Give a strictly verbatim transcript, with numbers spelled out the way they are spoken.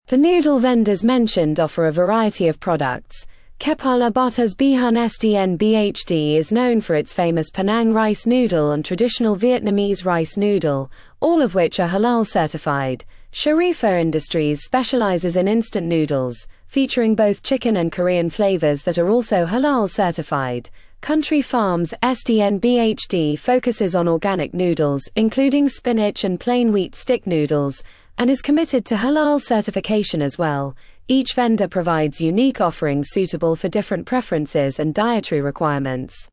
The noodle vendors mentioned offer a variety of products. Kepala Botas Bihun S D N B H D is known for its famous Penang rice noodle and traditional Vietnamese rice noodle, all of which are halal certified. Sharifa Industries specializes in instant noodles, featuring both chicken and Korean flavors that are also halal certified. Country Farms S D N B H D focuses on organic noodles, including spinach and plain wheat stick noodles, and is committed to halal certification as well. Each vendor provides unique offerings suitable for different preferences and dietary requirements.